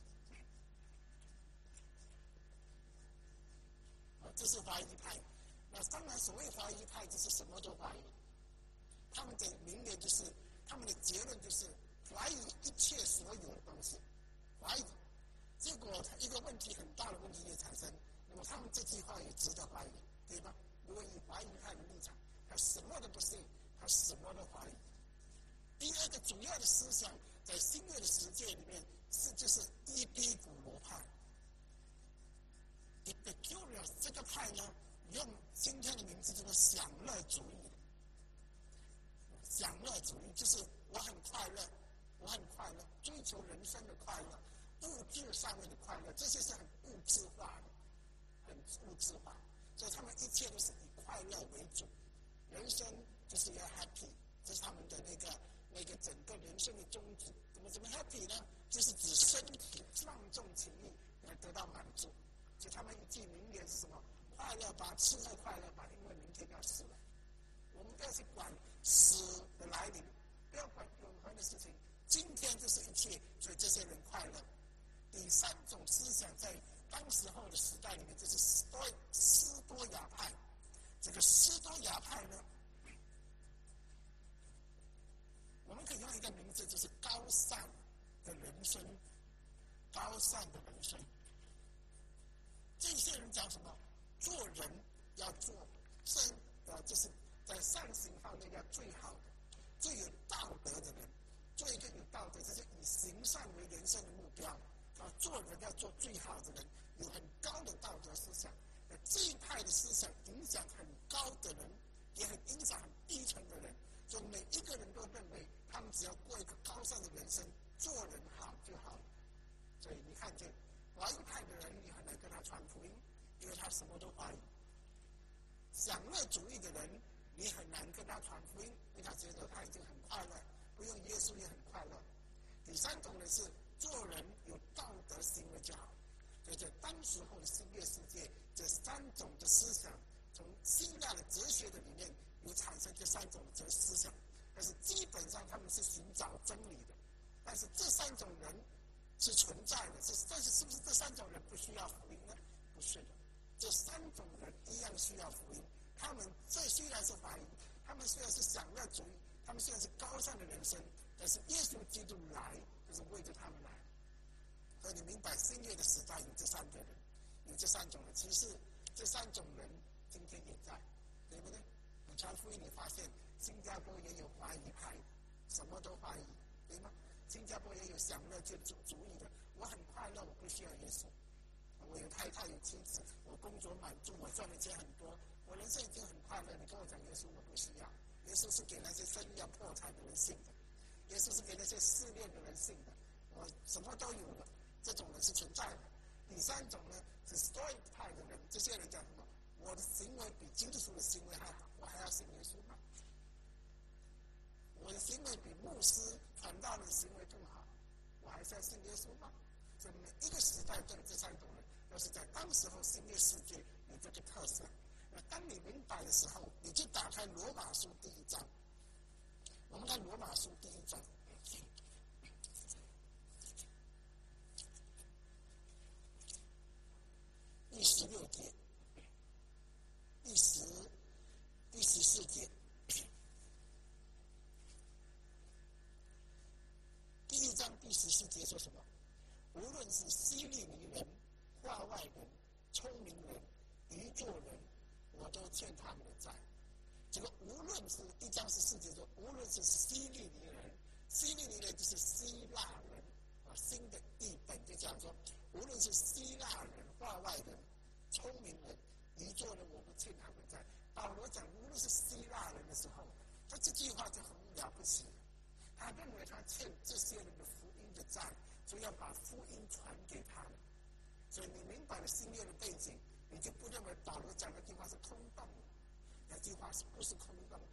这是怀疑派。那当然，所谓怀疑派，就是什么都怀疑。他们的名言就是，他们的结论就是怀疑一切所有的东西，怀疑。结果一个问题，很大的问题也产生。那么他们这句话也值得怀疑，对吧？如果以怀疑派的立场，他什么都不信，他什么都怀疑。第二个主要的思想，在新约的世界里面就是伊壁古罗派。Epicurus 这个派呢，用今天的名字叫做享乐主义。享乐主义就是我很快乐，我很快乐，追求人生的快乐，物质上面的快乐，这些是很物质化的，很物质化。所以他们一切都是以快乐为主，人生就是要 happy， 这是他们的那个整个人生的宗旨。怎么 happy 呢？就是指身体放纵情欲来得到满足。所以他们一句名言是什么？快乐吧，吃喝快乐吧，因为明天要死了。我们不要去管死的来临，不要管永恒的事情，今天就是一切。所以这些人快乐。第3种思想在当时候的时代里面，就是斯多亚派。这个斯多亚派呢，我们可以用一个名字，就是高尚的人生。高尚的人生，这些人讲什么？做人要做真，就是在善行方面要最好的、最有道德的人，做一个有道德，就是以行善为人生的目标。做人要做最好的人，有很高的道德思想。这一派的思想影响很高的人，也很影响很低层的人。所以每一个人都认为，他们只要过一个高尚的人生，做人好就好了。所以你看见怀疑派的人，你很难跟他传福音，因为他什么都怀疑。享乐主义的人，你很难跟他传福音，因为他觉得他已经很快乐，不用耶稣也很快乐。第3种人是做人有道德行为就好。所以在当时候的新约世界，这3种的思想，从希腊的哲学的里面有产生这3种的思想，但是基本上他们是寻找真理的。但是这3种人是存在的，但是是不是这3种人不需要福音呢？不是的，这3种人一样需要福音。他们这虽然是怀疑，他们虽然是享乐主义，他们虽然是高尚的人生，但是耶稣基督来就是为着他们来。所以你明白新约的时代有这3个人，有这3种人。其实这3种人今天也在，对不对？你传福音，你发现新加坡也有怀疑派，什么都怀疑，对吗？新加坡也有享乐主义的，我很快乐，我不需要耶稣。我有太太有妻子，我工作满足，我赚的钱很多，我人生已经很快乐。你跟我讲耶稣，我不需要。耶稣是给那些生意要破产的人信的，耶稣是给那些失恋的人信的。我什么都有的，这种人是存在的。第3种呢，是 Stoic 派的人，这些人讲什么？我的行为比基督徒的行为还好，我还要信耶稣吗？我的行为比牧师传道的行为更好，我还是要信耶稣吗？所以每一个时代都有这3种人，都是在当时候新约世界有这个特色。那当你明白的时候，你就打开罗马书第1章。我们看罗马书第1章第16节、第14节。第1章第14节说什么？无论是希利尼人、化外人、聪明人、愚拙人，我都欠他们的债。这个无论是1章14节说，无论是希利尼人，希利尼人就是希腊人新的译本就这样说，无论是希腊人、化外人、聪明人、愚拙人，我不欠他们债。保罗讲无论是希腊人的时候，他这句话就很了不起。他认为他欠这些人的福音的债，所以要把福音传给他们。所以你明白了新约的背景，你就不认为保罗讲那句话是空洞的，那句话是不是空洞的？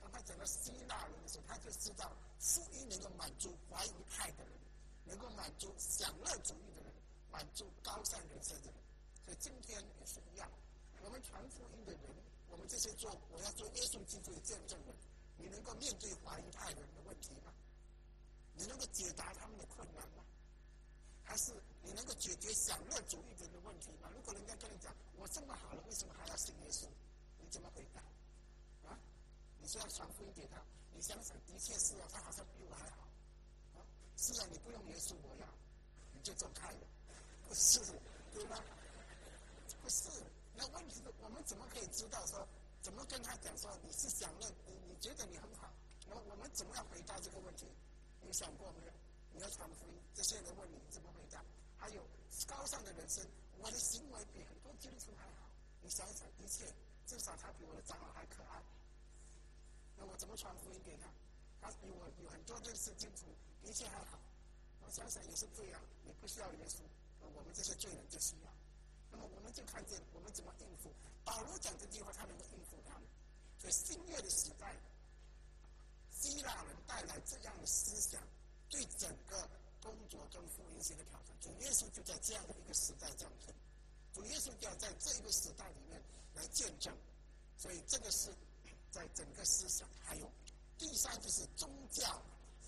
当他讲到希腊人的时候，他就知道福音能够满足怀疑派的人，能够满足享乐主义的人，满足高尚人生的人。所以今天也是一样，我们传福音的人，我们这些我要做耶稣基督的见证人，你能够面对怀疑派的人的问题吗？你能够解答他们的困难吗？还是你能够解决享乐主义者的问题吗？如果人家跟你讲我这么好了，为什么还要信耶稣？你怎么回答？啊？你说要传福音给他，你想想，的确是他好像比我还好。是啊，你不用耶稣，我要，你就走开了。不是，对吗？不是。那问题是我们怎么可以知道说，怎么跟他讲说你是享乐，你觉得你很好？那我们怎么样回答这个问题？你想过没有？你要传福音，这些人问你怎么回答？还有高尚的人生，我的行为比很多基督徒还好。你想想，的确，至少他比我的长老还可爱。那我怎么传福音给他？他比我有很多认识基督徒，的确还好。我想想也是这样，你不需要耶稣，我们这些罪人就需要。那么我们就看见我们怎么应付。保罗讲这句话，他能够应付他们。所以新约的时代，希腊人带来这样的思想，对整个工作跟福音性的挑战。主耶稣就在这样的一个时代降生，主耶稣就要在这一个时代里面来见证。所以这个是在整个思想。还有第三就是宗教。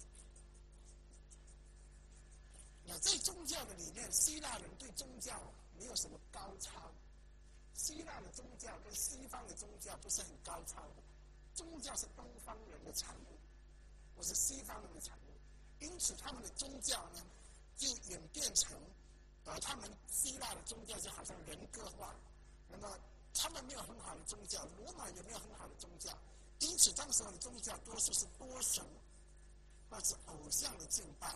那在宗教的里面，希腊人对宗教没有什么高超。希腊的宗教跟西方的宗教不是很高超的，宗教是东方人的产物，不是西方人的产物。因此他们的宗教呢，就演变成他们希腊的宗教就好像人格化。那么他们没有很好的宗教，罗马也没有很好的宗教，因此当时候的宗教多数是多神或是偶像的敬拜。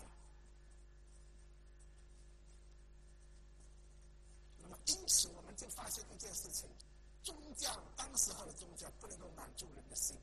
那么因此我们就发现一件事情，宗教当时候的宗教不能够满足人的心，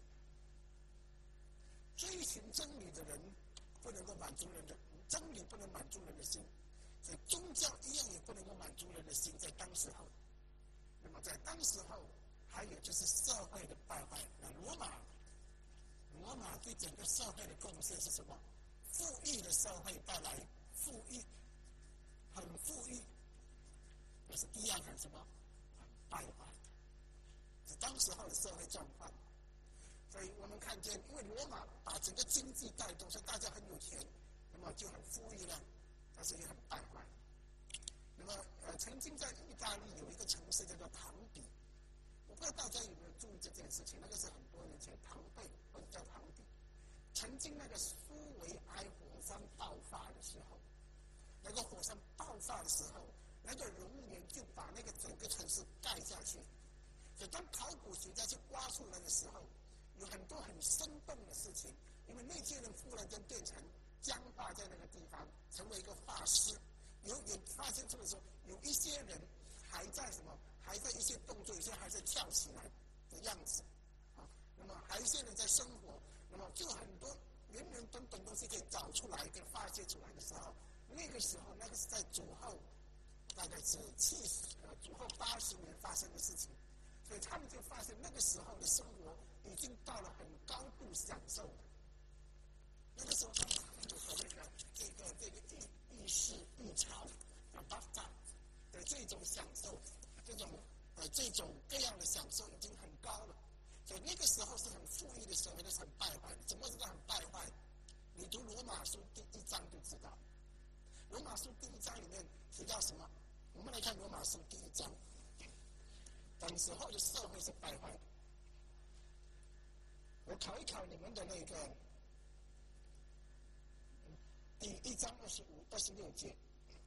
追寻真理的人不能够满足人的真理，不能满足人的心，所以宗教一样也不能够满足人的心。在当时候，那么在当时候还有就是社会的败坏。那罗马对整个社会的贡献是什么？富裕的社会带来富裕，很富裕，可是一样很什么？很败坏的，是当时候的社会状况。所以我们看见，因为罗马把整个经济带动，所以大家很有钱，那么就很富裕了，但是也很败坏。那么曾经在意大利有一个城市叫做唐比，我不知道大家有没有注意这件事情。那个是很多年前，唐贝或者叫唐比。曾经那个苏维埃火山爆发的时候，那个火山爆发的时候，那个熔岩就把那个整个城市盖下去。所以当考古学家去挖出来的时候，有很多很生动的事情。因为那些人忽然间变成僵化在那个地方，成为一个化石。有发现出的时候，有一些人还在什么？还在一些动作，有些还在跳起来的样子。那么还有一些人在生活，那么就很多原原本本东西可以找出来，可以发现出来的时候，那个时候那个是在主后，大概是主后80年发生的事情。所以他们就发现那个时候的生活已经到了很高度享受的。那个时候他们就和这个意识异潮巴扎的这种享受，这种各样的享受已经很高了。所以那个时候是很富裕的时候，那是很败坏的。怎么知道很败坏？你读罗马书第1章就知道。罗马书第1章里面提到什么？我们来看罗马书第1章。当时候的社会是败坏的。我考一考你们的那个第1章25、26节。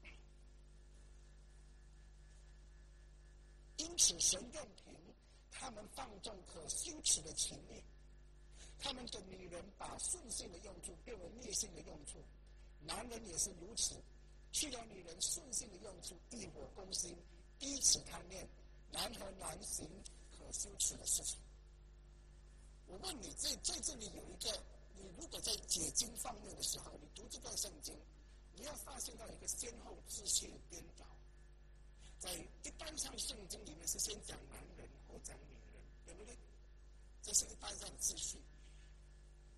因此神任凭他们放纵可羞耻的情欲，他们的女人把顺性的用处变为劣性的用处，男人也是如此，去了女人顺性的用处，异火攻心，彼此贪恋，男和男行可羞耻的事情。我问你，在这里有一个，你如果在解经方面的时候，你读这段圣经，你要发现到一个先后秩序的颠倒。在一般上圣经里面是先讲男人后讲女人，对不对？这是一般上的秩序。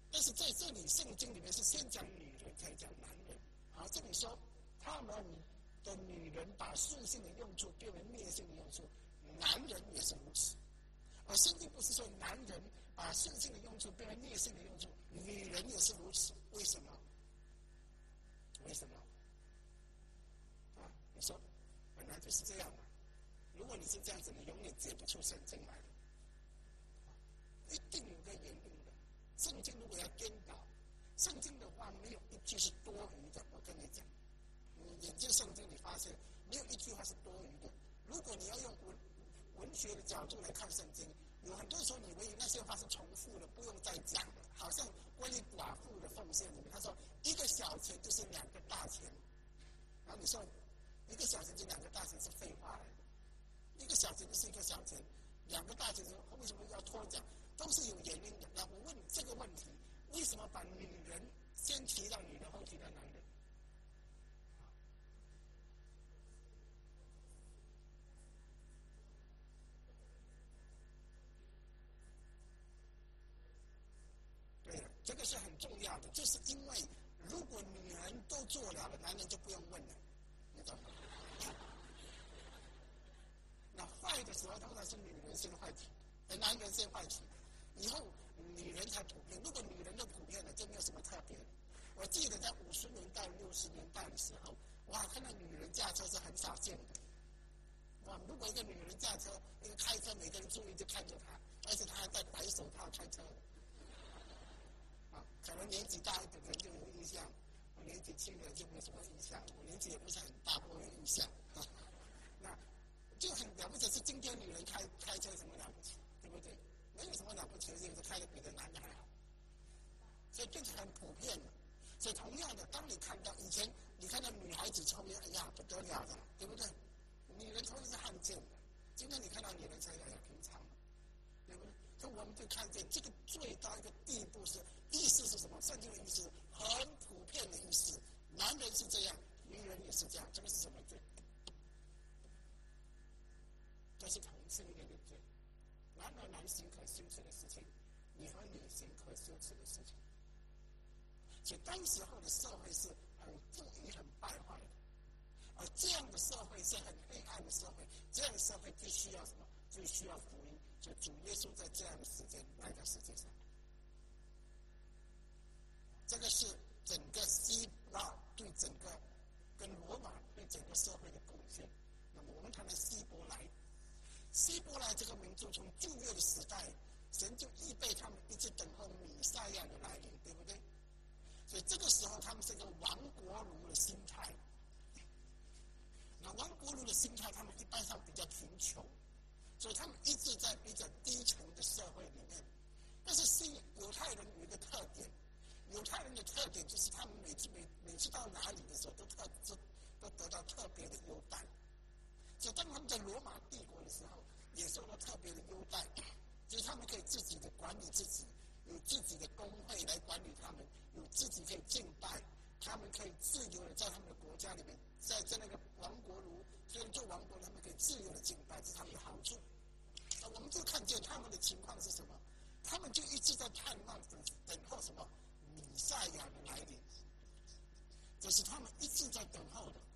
但是在这里圣经里面是先讲女人才讲男人。好，这里说他们的女人把顺性的用处变为灭性的用处，男人也是如此。而圣经不是说男人把顺性的用处变为灭性的用处，女人也是如此。为什么？为什么？你说本来就是这样嘛。如果你是这样子，你永远解不出圣经来的。一定有个原因的。圣经如果要颠倒，圣经的话没有一句是多余的。我跟你讲，你研究圣经，你发现没有一句话是多余的。如果你要用文学的角度来看圣经，有很多时候你以为那些话是重复的，不用再讲的。好像关于寡妇的奉献里面，他说一个小钱就是2个大钱，然后你说一个小钱就2个大钱是废话来的，一个小钱就是一个小钱，2个大钱为什么要拖讲？都是有原因的。那我问你这个问题，为什么把女人先提到女人，后提到男人？对了，这个是很重要的，就是因为如果女人都做了，男人就不用问了，你懂吗？那坏的时候通常是女人先坏体，男人先坏体，以后女人才普遍。如果女人都普遍了，就没有什么特别。我记得在50年代、60年代的时候，哇，看到女人驾车是很少见的。哇，如果一个女人驾车，那个开车每个人注意就看着她，而且她还戴白手套开车。可能年纪大一点的人就有印象，我年纪轻的就没什么印象，我年纪也不是很大，不会有印象。那就很了不起，是今天女人开车什么了不起，对不对？没有什么了不起的，就是开的比的男的还好，所以变成很普遍了。所以同样的，当你看到以前你看到女孩子抽烟，哎呀不得了的，对不对？女人抽烟是罕见的，今天你看到女人抽烟也平常，对不对？所以我们就看见这个最大一个地步是意思是什么？圣经的意思很普遍的意思，男人是这样，女人也是这样，这个是什么罪？这是同性恋的罪。男和男性可羞耻的事情，女和女性可羞耻的事情。所以当时候的社会是很负义、很败坏的，而这样的社会是很黑暗的社会。这样的社会最需要什么？最需要福音。所以主耶稣在这样的时间来到世界上，这个是整个希腊对整个跟罗马对整个社会的贡献。那么我们谈谈希伯来。希伯来这个民族从旧约的时代，神就预备他们一直等候弥赛亚的来临，对不对？所以这个时候他们是一个亡国奴的心态。那亡国奴的心态，他们一般上比较贫穷，所以他们一直在比较低层的社会里面。但是犹太人有一个特点，犹太人的特点就是他们每次到哪里的时候都得到特别的优待。所以当他们在罗马帝国的时候，也受到特别的优待，就是他们可以自己的管理自己，有自己的工会来管理他们，有自己可以敬拜，他们可以自由的在他们的国家里面，在那个王国奴，虽然做王国，他们可以自由的敬拜，这是他们的好处。我们就看见他们的情况是什么？他们就一直在盼望等候什么弥赛亚的来临，这是他们一直在等候的。